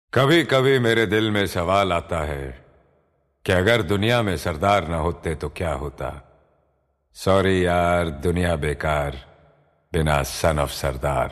कभी कभी मेरे दिल में सवाल आता है कि अगर दुनिया में सरदार न होते तो क्या होता। सॉरी यार, दुनिया बेकार बिना सन ऑफ सरदार।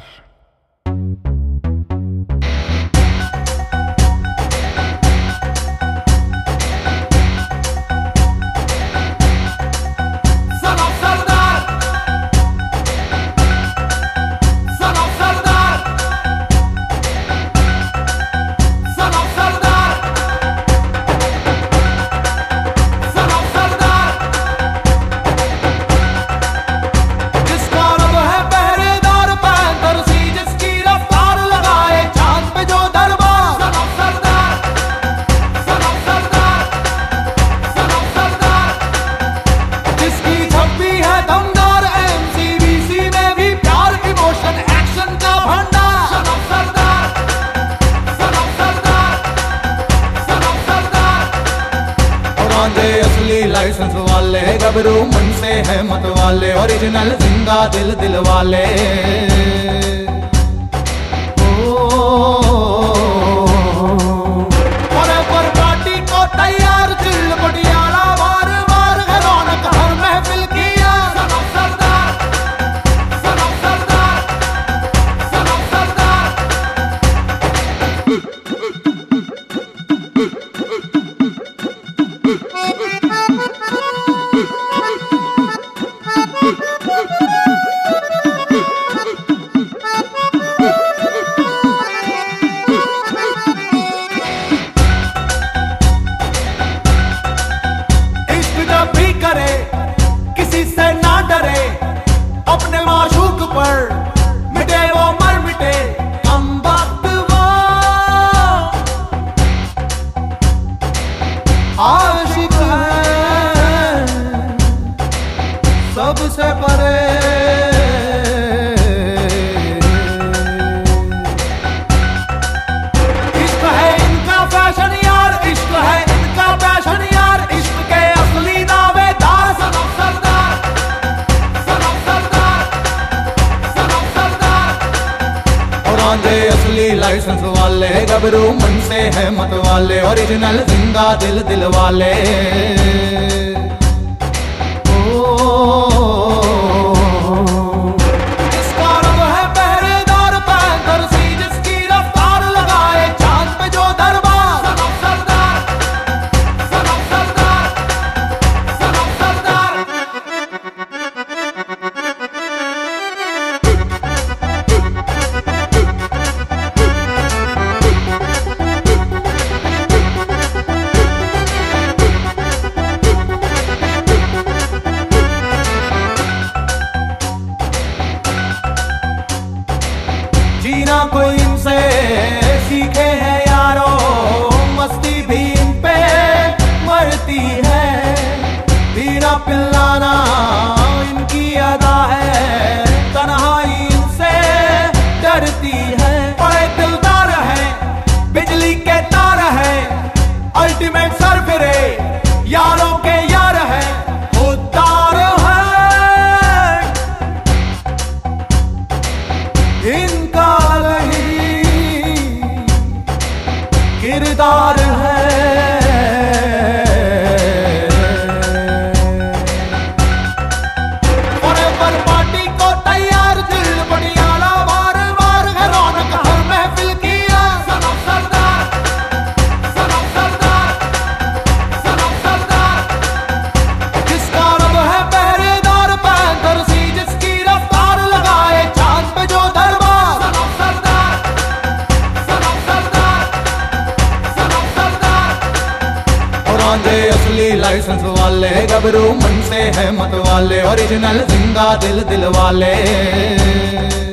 असली लाइसेंस वाले गबरू मन से है मत वाले, ओरिजिनल जिंदा दिल दिल वाले। पर पार्टी को तैयार दिल पटियाला बार बार है रौनक हर महफिल की यार। सरदार सरदार सरदार किसी से ना डरे, अपने माशूक पर मिटे वो मर मिटे। हम वक्त वो आशिक है सबसे परे। इश्क है इनका फैशन यार, इश्क है इनका पैशन यार, इश्क के असली दावेदार। असली लाइसेंस वाले गबरू मन से है मत वाले, ओरिजिनल जिंदा दिल दिल वाले। जिसका रंग है पहरेदार पैंथर सी, जिसकी रफ्तार लगाए चांद पे जो दरबार। सरदार सरदार सरदार जीना कोई इनसे सीखे है यारो, मस्ती भी इन पे मरती है। पीना पिलाना इनकी अदा है, तन्हाई इनसे डरती है। बड़े दिलदार है, बिजली के तार है, अल्टीमेट सरफिरे यारों के यार है। खुददार है इनका किरदार है। पर पार्टी को तैयार दिल पटियाला बार बार है रौनक हर महफिल की यार। सरदार सरदार सरदार जिसका रंग है पहरेदार पैंथर सी, जिसकी रफ्तार लगाए चांद पे जो दरबार। असली लाइसेंस वाले गबरू मन से है मत वाले, ओरिजिनल जिंदा दिल दिल वाले।